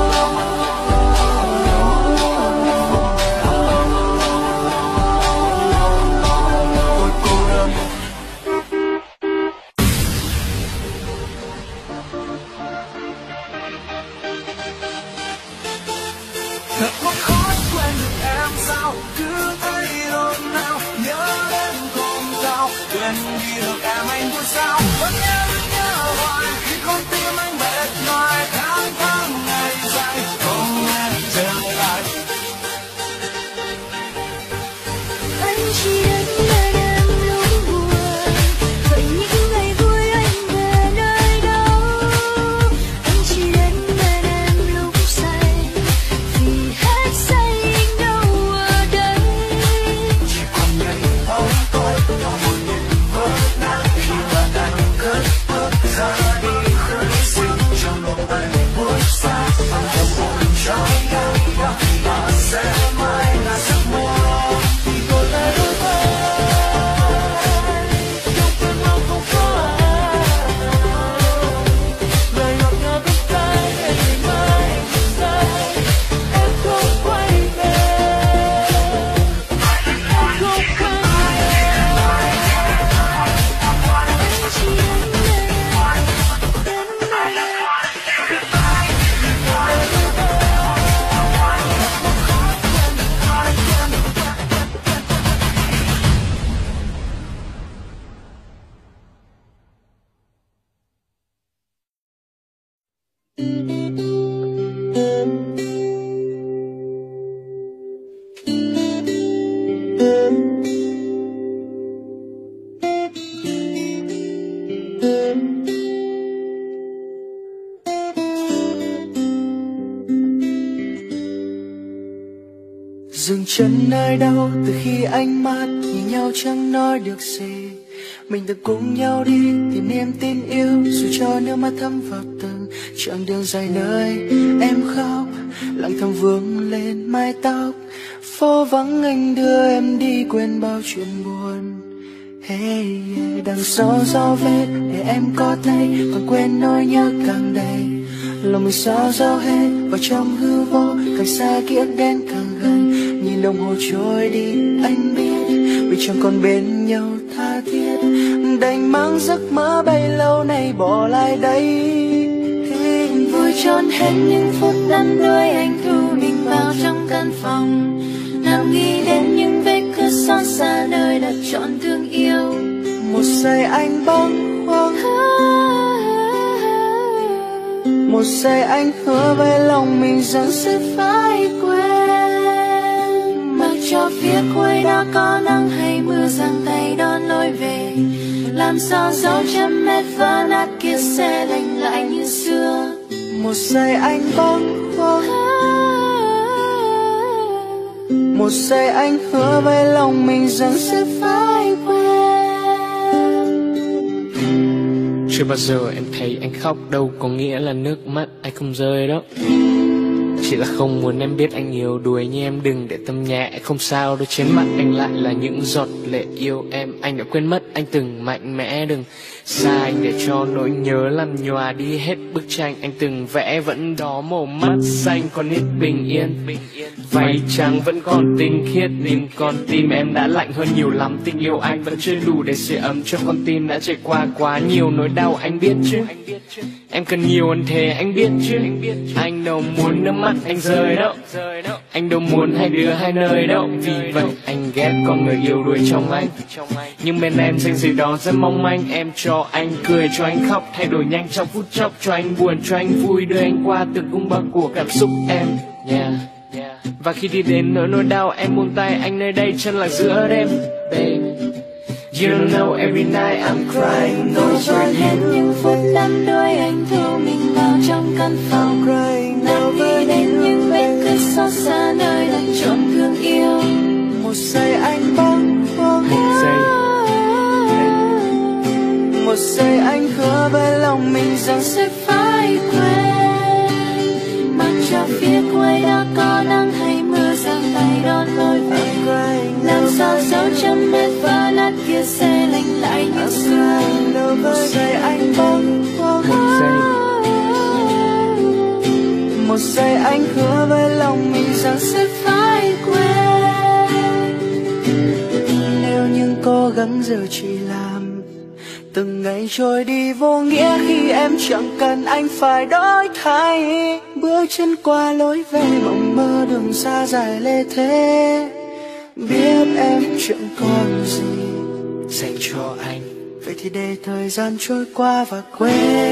Speaker 4: Tôi cô đơn thật mất khó quên được em sao cứ thấy ồn ào nhớ đến hôm sau quên đi được em anh vui sao vẫn nhớ nhớ hoài khi con tim anh mệt mỏi tháng tháng ngày dài không em trở lại
Speaker 3: dừng chân nơi đâu từ khi ánh mắt nhìn nhau chẳng nói được gì. Mình từng cùng nhau đi tìm niềm tin yêu, dù cho nước mắt thấm vào từng chặng đường dài nơi em khóc, lặng thầm vương lên mái tóc. Phố vắng anh đưa em đi quên bao chuyện buồn. Hey, yeah. Đằng sau dấu vết để em có thấy, còn quên nỗi nhớ càng đầy. Lòng mình sao dao hết vào trong hư vô, càng xa ký ức đến càng gần. Nhìn đồng hồ trôi đi anh biết vì chẳng còn bên nhau tha thiết, đành mang giấc mơ bấy lâu nay bỏ lại đây. Hey, vui tròn hết những phút đắm đuối, anh thu mình vào trong căn phòng, nằm nghĩ đến những vết cưa xót xa nơi đặt trọn thương yêu. Một giây anh bâng khuâng, một giây anh hứa với lòng mình rằng sẽ phải quên. Mặc cho phía cuối đó có nắng hay mưa, giang tay đón lối về. Làm sao dấu chân mệt vỡ nát kia sẽ lành lại như xưa. Một giây anh bâng khuâng, một giây anh hứa với lòng mình rằng sẽ phải quên.
Speaker 6: Chưa bao giờ em thấy anh khóc đâu có nghĩa là nước mắt anh không rơi đó. Chỉ là không muốn em biết anh yếu đuối như em, đừng để tâm nhẹ. Không sao đâu, trên mặt anh lại là những giọt lệ yêu em. Anh đã quên mất anh từng mạnh mẽ, đừng xa anh để cho nỗi nhớ làm nhòa đi hết bức tranh anh từng vẽ. Vẫn đó màu mắt xanh còn ít bình yên, váy trắng vẫn còn tinh khiết, nhưng con tim em đã lạnh hơn nhiều lắm. Tình yêu anh vẫn chưa đủ để sưởi ấm cho con tim đã trải qua quá nhiều nỗi đau, anh biết chứ. Em cần nhiều hơn thế anh biết chứ. Anh đâu muốn nước mắt anh rơi đâu, anh đâu muốn hai đứa hai nơi đâu. Vì vậy anh ghét con người yếu đuối trong anh, nhưng bên em dành gì đó rất mong manh. Em cho anh cười, cho anh khóc, thay đổi nhanh trong phút chốc. Cho anh buồn, cho anh vui, đưa anh qua từng cung bậc của cảm xúc em, yeah. Và khi đi đến nỗi nỗi đau, em buông tay anh nơi đây chân là giữa đêm, baby. You don't know every night I'm crying over
Speaker 1: hết những phút đắm đuối, anh thu mình vào trong căn phòng, nằm nghĩ đến những vết cưa xót xa nơi đặt trọn thương yêu.
Speaker 3: Một giây anh bâng khuâng,
Speaker 6: một giây,
Speaker 3: một giây anh hứa với lòng mình rằng sẽ phải quên.
Speaker 1: Mặc cho phía cuối đó có nắng hay mưa, giang tay đón lối về. Làm sao dấu chân mệt vỡ nát kia sẽ lành lại như xưa.
Speaker 3: Một giây anh bâng khuâng,
Speaker 6: một giây,
Speaker 3: một giây anh hứa với lòng mình rằng sẽ phải quên. Nếu những cố gắng giờ chỉ làm từng ngày trôi đi vô nghĩa, khi em chẳng cần anh phải đổi thay. Bước chân qua lối về mộng mơ đường xa dài lê thế, biết em chẳng còn gì dành cho anh. Vậy thì để thời gian trôi qua và quên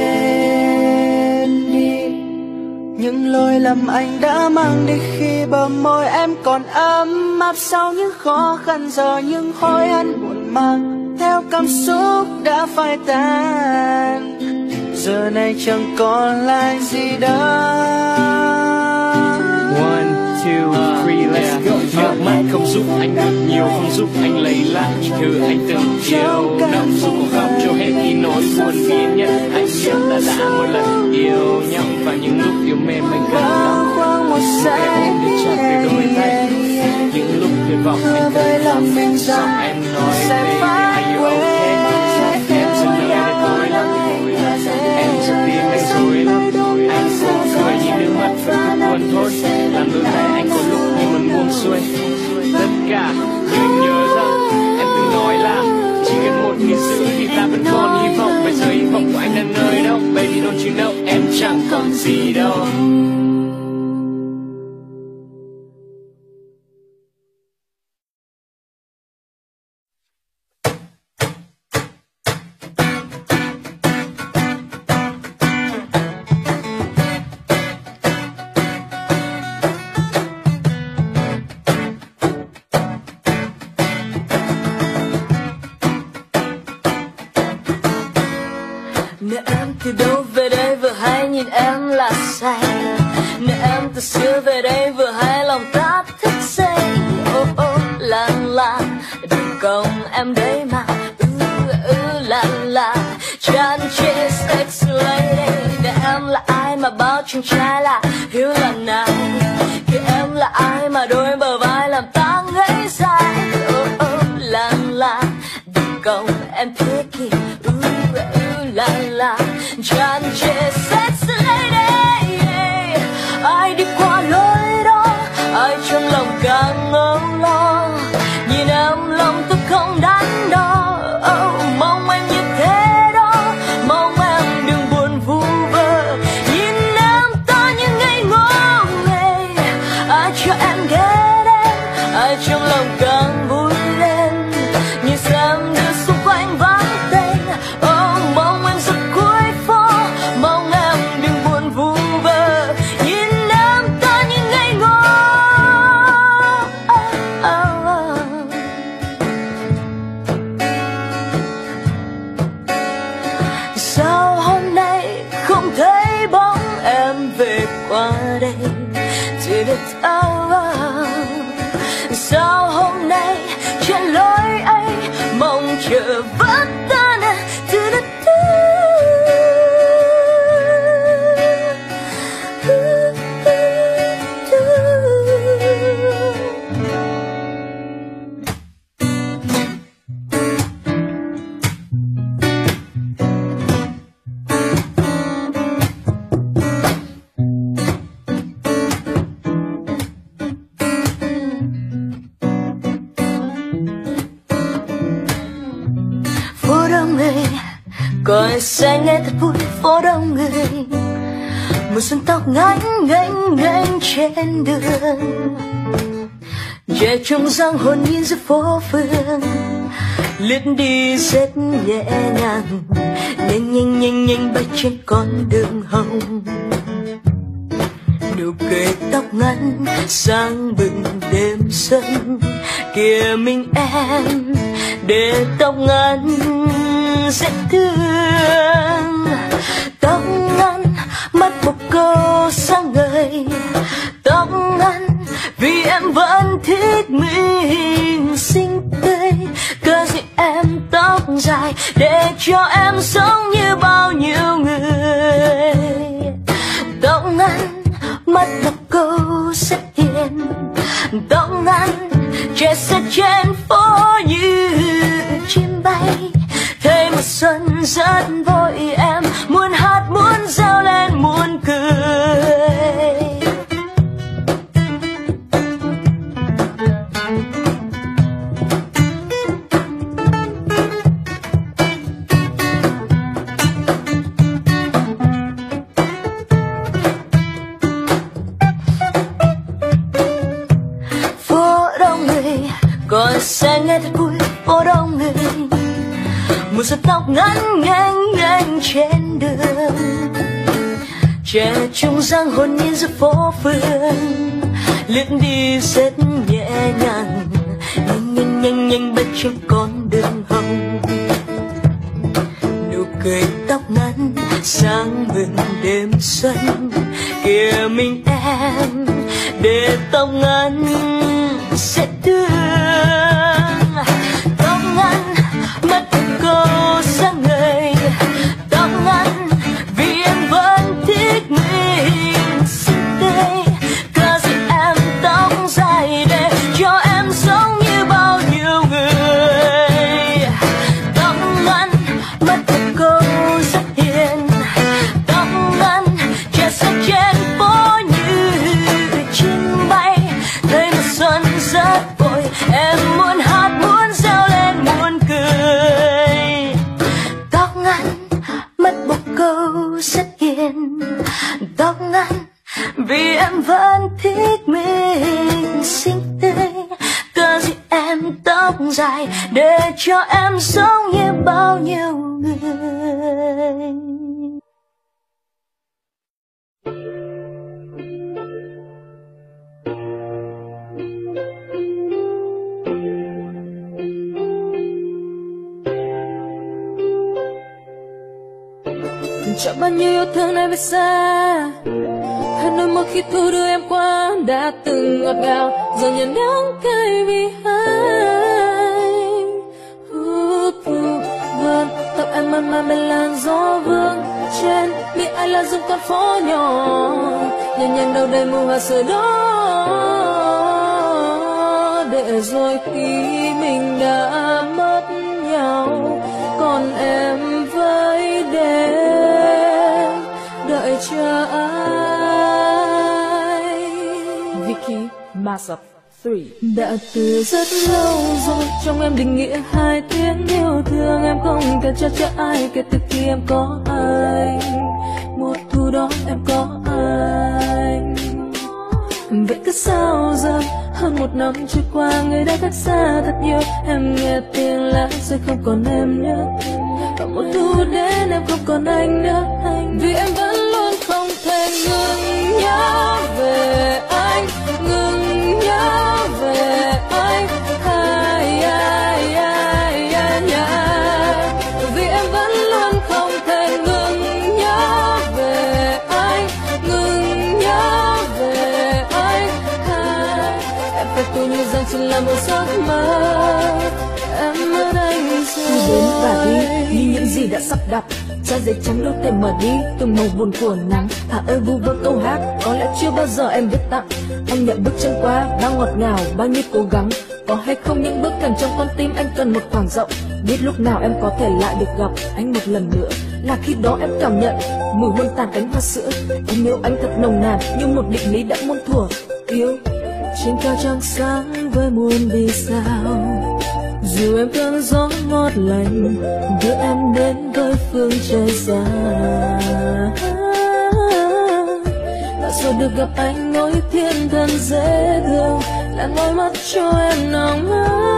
Speaker 3: đi những lỗi lầm anh đã mang đi. Khi bờ môi em còn ấm áp sau những khó khăn, giờ những hối hận buồn mang theo cảm xúc đã phai tàn. Giờ này chẳng còn lại gì đâu.
Speaker 6: one, two, three, let's go. Nước mắt không giúp anh được nhiều, không giúp anh lấy lại những thứ anh từng yêu. Đâu dù có khóc cho hết đi nỗi buồn phiền nhất, anh biết ta đã một lần yêu nhau. Và những lúc yêu mềm anh cần lắm, em ôm để chặt từ đôi tay. Những lúc tuyệt vọng anh cần lắm, xong em nói baby are you okay. Em dừng nơi để tôi lắm, em dừng tim anh rồi lắm. Anh cũng cười nhìn nước mắt vẫn cứ buồn thôi. Làm đôi tay anh có lúc như muốn buông xuôi tất cả, nhưng nhớ rằng em từng nói là chỉ cần một nghìn sự thì ta vẫn còn hy vọng. Bây giờ hy vọng của anh là nơi đâu, baby don't you know em chẳng còn gì đâu.
Speaker 1: Nếu em từ đâu về đây vừa hay nhìn em là say, nếu em từ xưa về đây vừa hay lòng ta thức dậy. chàng trai là yêu lần này khi em là ai mà đôi bờ vai làm ta ngây dại. Oh, oh, la la đừng cầu em thế kỷ. Uh, uh, la la tràn trề sexy lady, yeah. Ai đi qua lối đó, ai trong lòng càng âu lo, nhìn em lòng tôi không đắn đo. Oh, mong em như thế đó, mong em đừng buồn vu vơ, nhìn em ta như ngây ngô. Ai cho em ghét em, ai trong lòng càng vui lên, nhìn xem đưa xung quanh vắng tên. Oh, mong em giật cuối phố, mong em đừng buồn vu vơ, nhìn em ta như ngây ngô. Oh, oh, oh. Sao hôm nay không thấy bóng em về qua đây? Sao hôm nay trên lối ấy mong chờ vất tan. Coi sẽ nghe thật vui phố đông người, một sân tóc ngắn nghênh nghênh trên đường, trẻ trung giang hồn nhiên giữa phố phường, lướt đi rất nhẹ nhàng, nhanh nhanh nhanh nhanh bay trên con đường hồng. Nụ cười tóc ngắn sáng bừng đêm xuân, kìa mình em để tóc ngắn dễ thương. Tóc ngắn mắt bồ câu sáng ngời, tóc ngắn vì em vẫn thích mình xinh tươi. Cớ gì em tóc dài để cho em sống như bao nhiêu người. Tóc ngắn mắt bồ câu rất hiền, tóc ngắn trẻ sẽ trên phố như chim bay. Thấy mùa xuân rất vội, em muốn hát muốn reo lên muốn cười. Phố đông người coi sẽ nghe thật vui. Phố đông người một sợi tóc ngắn nghênh nghênh trên đường, trẻ trung giang hồn nhiên giữa phố phường, lướt đi rất nhẹ nhàng, nhanh nhanh nhanh nhanh bay trên con đường hồng. Nụ cười tóc ngắn sáng bừng đêm xuân, kìa mình em để tóc ngắn sẽ thương. Tóc ngắn mắt cô sáng ngời, tóc ngắn vì em vẫn thích mình xinh tươi. Cớ gì em tóc dài để cho em sống như bao nhiêu người. Tóc ngắn mắt cô rất hiền, tóc ngắn trẻ sẽ trên phố như chim bay. Thấy mùa xuân rất vội, em muốn hát muốn reo lên muốn cười. Tóc ngắn mắt bồ câu rất hiền, tóc ngắn vì em vẫn thích mình xinh tươi. Cớ gì em tóc dài để cho em sống như bao nhiêu người.
Speaker 7: Chọn bao nhiêu yêu thương này về xa, hết đôi môi khi thu đưa em qua đã từng ngọt ngào, giờ nhận đắng cay vì anh. Vươn tóc em mơn man bên làn gió vương, trên mi ai là dùng con phố nhỏ, nhẹ nhàng đâu đầy mùa hoa sữa đó. Để rồi khi mình đã mất nhau, còn em với đêm đợi chờ ai.
Speaker 8: Vicky Mashup ba.
Speaker 7: Đã từ rất lâu rồi trong em định nghĩa hai tiếng yêu thương, em không thể cho cho ai kể từ khi em có anh. Mùa thu đó em có anh, vậy cứ sao giờ hơn một năm trôi qua, người đã cách xa thật nhiều. Em nghe tiếng lá rơi không còn em nữa, và một thu đến em không còn anh nữa. Vì em vẫn luôn không thể ngừng nhớ về anh, ngừng nhớ về anh. Ai, ai, ai, ai, ai. Vì em vẫn luôn không thể ngừng nhớ về anh, ngừng nhớ về anh. Ai. Em phải tôi như rằng chỉ là một giấc mơ, em mất anh rồi.
Speaker 8: Đến và đi như những gì đã sắp đặt, trang giấy trắng đôi tay mở đi từng màu buồn của nắng. Thà ơi vu vơ câu hát có lẽ chưa bao giờ em biết tặng. Anh nhận bước chân qua bao ngọt ngào bao nhiêu cố gắng, có hay không những bước thầm trong con tim anh cần một khoảng rộng. Biết lúc nào em có thể lại được gặp anh một lần nữa, là khi đó em cảm nhận mùi hôn tàn cánh hoa sữa. Em yêu anh thật nồng nàn như một định lý đã muôn thuở. Yêu trên cao trăng sáng với muôn vì sao, dù em cơn gió ngọt lành đưa em đến với phương trời xa. Đã rồi được gặp anh nỗi thiên thần dễ thương, là nỗi mắt cho em nồng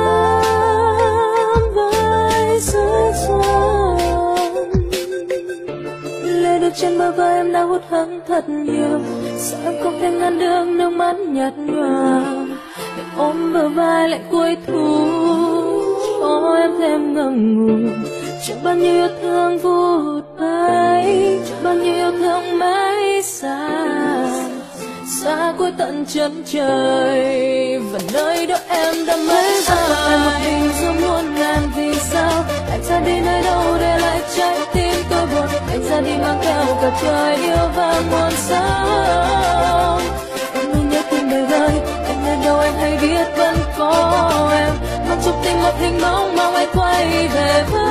Speaker 8: ấm với dưới xuân. Lê được trên bờ vai em đã hụt hẫng thật nhiều, sao em không thể ngăn được nước mắt nhạt nhòa. Để ôm bờ vai lại cuối thu cho em thêm ngậm ngùi, cho bao nhiêu yêu thương vụt bay, cho bao nhiêu yêu thương mãi xa, xa cuối tận chân trời và nơi đó em đã mấy giờ. Em một mình giữa muôn ngàn vì sao, anh ra đi nơi đâu để lại trái tim tôi buồn. Anh ra đi mang theo cả trời yêu và muôn sao. Em luôn nhớ tim đời rơi, anh nơi đâu anh hay biết vẫn có em. Mang trong tim một hình bóng mong anh quay về với.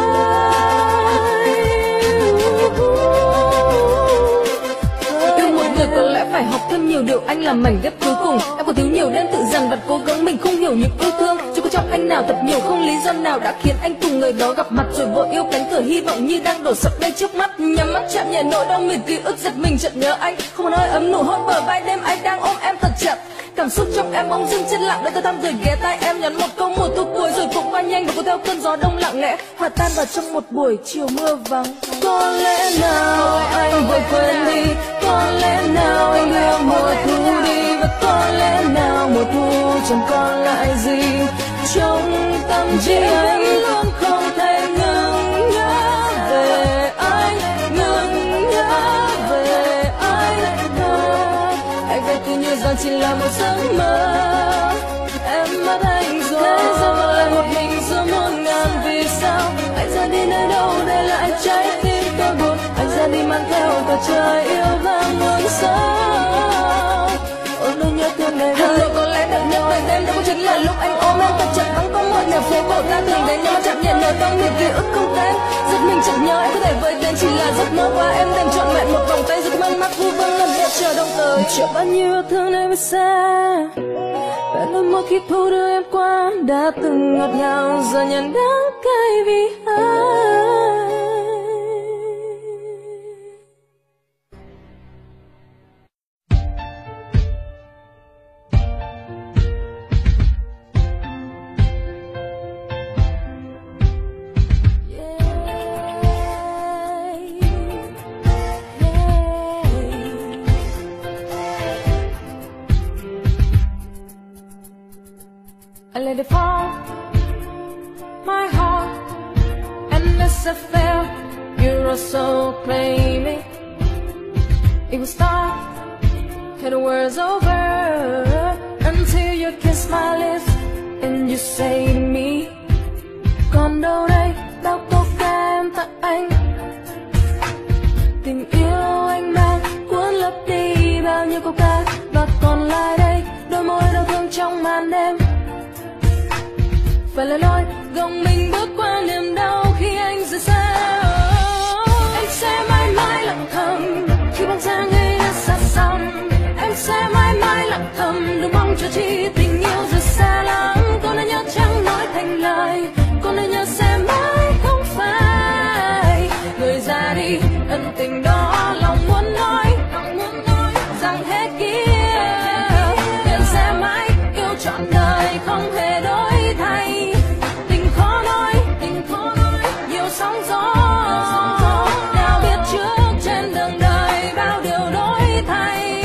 Speaker 8: Yêu một người có lẽ phải học thêm nhiều điều, anh làm mảnh ghép cuối cùng. Em có thiếu nhiều nên tự dằn vặt cố gắng mình không hiểu nhịp yêu thương. Chưa có trong anh nào thật nhiều, không lý do nào đã khiến anh cùng người đó gặp mặt rồi vội yêu. Cánh cửa hy vọng như đang đổ sập ngay trước mắt, nhắm mắt chạm nhẹ nỗi đau miệt ký ức giật mình chợt nhớ anh. Không một hơi ấm nụ hôn bờ vai đêm anh đang ôm em thật chặt. Cảm xúc trong em bỗng dưng chết lặng, để tôi thăm rồi ghé tai em nhắn một câu mùa thu cuối rồi cũng qua nhanh và cuốn theo cơn gió đông lặng lẽ hòa tan vào trong một buổi chiều mưa vắng. Có lẽ nào anh vội quên đi, có lẽ nào anh yêu mùa thu đi, và có lẽ nào mùa thu chẳng còn lại gì trong tâm trí anh. Luôn không thể ngừng nhớ về anh, ngừng nhớ về anh. Anh về cứ như rằng chỉ là một giấc mơ, em mất anh rồi. Thế giờ lại một mình giữa muôn ngàn vì sao, anh ra đi nơi đâu để lại trái tim tôi buồn. Anh ra đi mang theo cả trời yêu và muôn sao. Ôi nỗi nhớ thương này rồi có lẽ đợt nhất đời đêm đó cũng chính là lúc anh ôm em thật chặt. Vắng có một nẻo phố cổ ta thường đến nhưng mà chạm nhẹ nỗi đau miệt ký ức không tên. Giật mình chợt nhớ em có thể với đến chỉ là giấc mơ qua. Em đành trọn vẹn một vòng tay rồi mang mắt vu vơ lần lượt chờ đông tới. Chờ bao nhiêu yêu thương này mới xa, và nơi mỗi khi thu đưa em qua đã từng ngọt ngào giờ nhận đắng cay vì ai.
Speaker 7: I let it fall, my heart, and as I fell, you also claim it. It was dark, and the world's over, until you kiss my lips, and you say to me, còn đâu đây, bao câu ca em tặng anh. Tình
Speaker 8: cho chi tình yêu giờ xa lắm. Cô nên nhớ chẳng nói thành lời, cô nên nhớ sẽ mãi không phải người ra đi. Ân tình đó lòng muốn nói, lòng muốn nói rằng hết kia, nên sẽ mãi yêu trọn đời không hề đổi thay. Tình khó nói, tình khó nói, nhiều sóng gió. Nào biết trước trên đường đời bao điều đổi thay.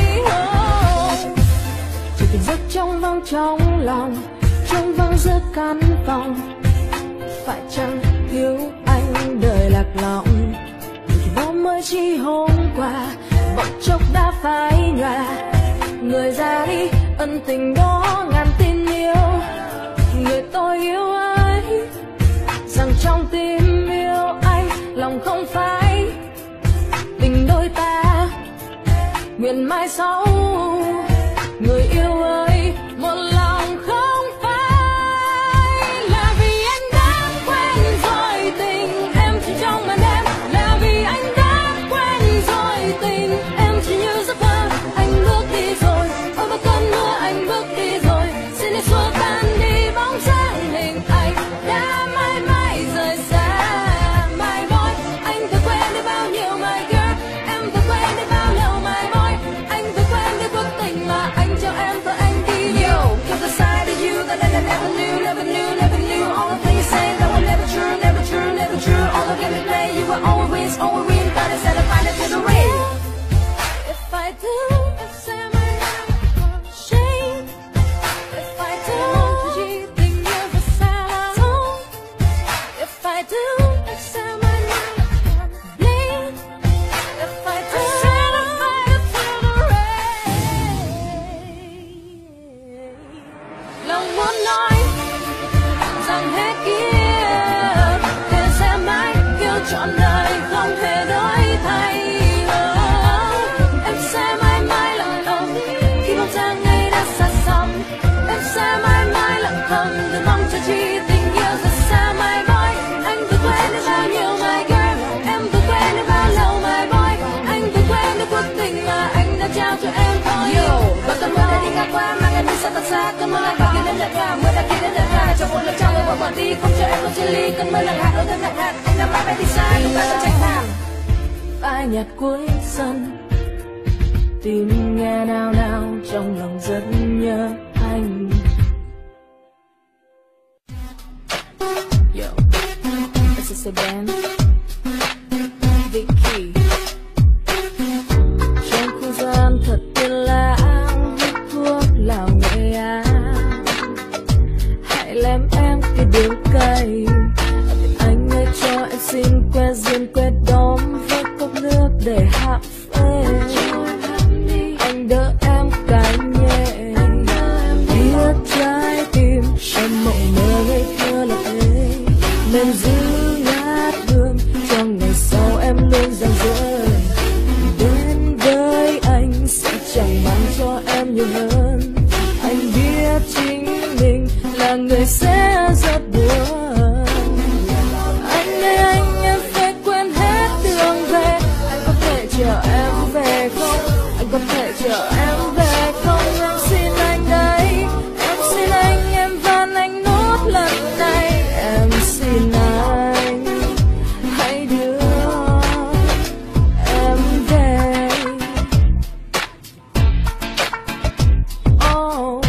Speaker 8: Chỉ tình giấc trong vắng trong lòng, trong vắng giữa căn phòng. Phải chăng thiếu anh đời lạc lõng, nó mới chỉ hôm qua bỗng chốc đã phai nhòa. Người ra đi ân tình đó ngàn tin yêu, người tôi yêu ấy rằng trong tim yêu anh lòng không phai. Tình đôi ta nguyện mãi sau, người yêu ơi một lòng không phai. Là vì anh đã quen rồi tình em chỉ trong màn đêm, là vì anh đã quen rồi tình em chỉ như giấc mơ. Anh bước đi rồi, ôi bao cơn mưa anh bước đi rồi, xin hãy xua tan đi bóng dáng hình ảnh đã mãi mãi rời xa. My boy, anh vừa quên đi bao nhiêu my girl, em vừa quên đi bao lâu my boy. Anh vừa quên đi cuộc tình mà anh cho em và anh đi nhiều. Cause I side of you that I never knew, never knew, never knew. All the things you say that were never true, never true, never true. All the game you play, you were always, always win. But instead of find it to the ring. If I do, I say my name, shame. If I do, chỉ tình yêu và xa lắm. If I do, I say my name, blame. If I do, I set a fire to the rain. Lòng muốn nói rằng hết kia, thế sẽ mãi yêu trọn đời không thể đổi thay. Em sẽ mãi mãi lặng thầm khi bóng dáng ấy đã xa xăm. Em sẽ mãi mãi lặng thầm đừng mong cho chi tình yêu rất xa my boy. Anh vừa quên đi bao nhiêu my girl, em vừa quên đi bao lâu my boy. Anh vừa quên đi cuộc tình mà anh đã trao cho em thôi. Và cơn mưa đã đi ngang qua mang em đi xa thật xa. Cơn mưa lại vào kia đến nhạt nhòa, mưa đã kia đến nhạt nhòa. Trong một lần trao người bỏ quả đi không cho em không chia ly. Cơn mưa nặng hạt ôi thêm nặng hạt, anh đã mãi mãi đi xa lúc ta có trách thảm. Phai nhạt cuối sân, tim nghe nao nao trong lòng rất nhớ anh. Yo, this is a band, Vicky. Trong không gian thật yên lãng, hút thuốc lào Nghệ An. Hãy làm em cái điều cay, anh hãy cho em xin que diêm que đóm với cốc nước để hạ phê. Anh đỡ em cái nhẹ, biết trái tim em mộng mơ ngây thơ là thế, nên giữ ngát hương cho ngày sau em luôn rạng rỡ. Đến với anh sẽ chẳng mang cho em nhiều hơn, anh biết chính mình là người sẽ rất buồn. Anh ơi anh em phải quên hết đường về, anh có thể chờ em về không? Anh có thể chờ em về không? Em xin anh đấy, em xin anh, em van anh nốt lần này. Em xin anh, hãy đưa em về. Oh,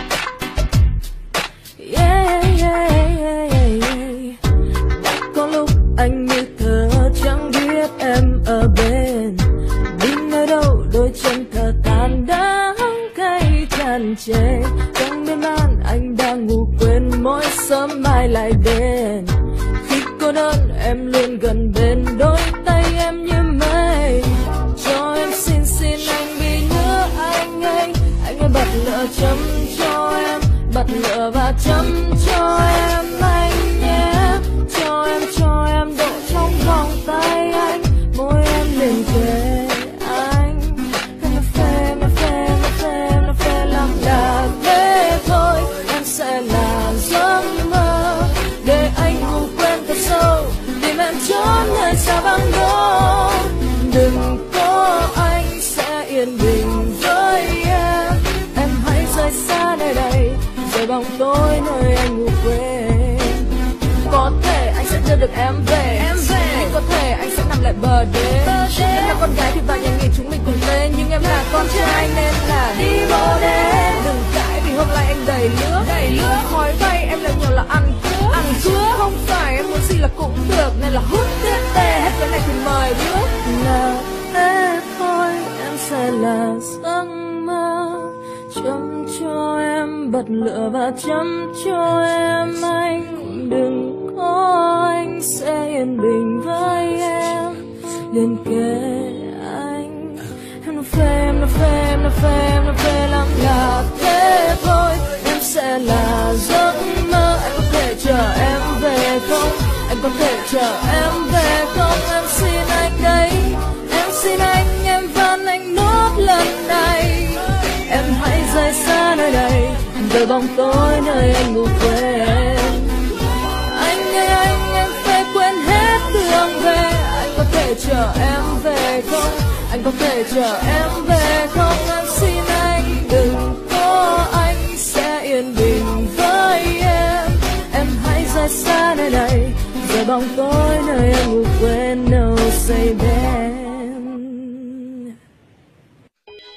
Speaker 8: yeah, yeah, yeah, yeah. Có lúc anh như thơ chẳng biết em ở bên, đi nơi đâu đôi chân thở than đắng cay tràn trề. Trong đêm ban anh đang ngủ quên mỗi sớm mai lại đến. Khi cô đơn em luôn gần bên, đôi tay em như mây. Cho em xin xin anh vì nhớ anh ấy, anh ơi bật lửa chấm cho em, bật lửa và chấm cho em anh nhé. Cho em cho em độ trong vòng tay anh, môi em liền kề anh. Nó phê nó phê nó phê nó phê làm là thế thôi. Em sẽ là giấc mơ để anh ngủ quên thật sâu, tìm em trốn nơi xa vắng đó. Đừng có anh sẽ yên bình với em, em hãy rời xa
Speaker 7: bóng tối nơi anh ngủ quên. Có thể anh sẽ đưa được em về, em về. Có thể anh sẽ nằm lại bờ đê. Em là con gái thì vào nhà nghỉ chúng mình cùng tên, nhưng em là con trai nên là đi bồ đê. Đừng cãi vì hôm nay anh đầy nước, đầy nước. Khói bay em là nhiều là ăn cướp, ăn cướp. Không phải em muốn gì là cũng được nên là hút tiếp tê. Hết cái này thì mời bước. Nào thế thôi em sẽ là giấc mơ, chấm cho em bật lửa và chấm cho em anh. Đừng có anh sẽ yên bình với em, liền kề anh. Em nó phê, em nó phê, em nó phê, em nó phê lắm là thế thôi. Em sẽ là giấc mơ, anh có thể chờ em về không? Anh có thể chờ em về không? Em xin anh đấy, em xin anh, em van anh nốt lần này. Em hãy rời xa nơi đây, về bóng tối nơi anh ngủ quên. Anh ơi anh, em phải quên hết đường về. Anh có thể chờ em về không? Anh có thể chờ em về không? Em xin anh, đừng có anh sẽ yên bình với em. Em hãy rời xa nơi đây, về bóng tối nơi anh ngủ quên. No say bad.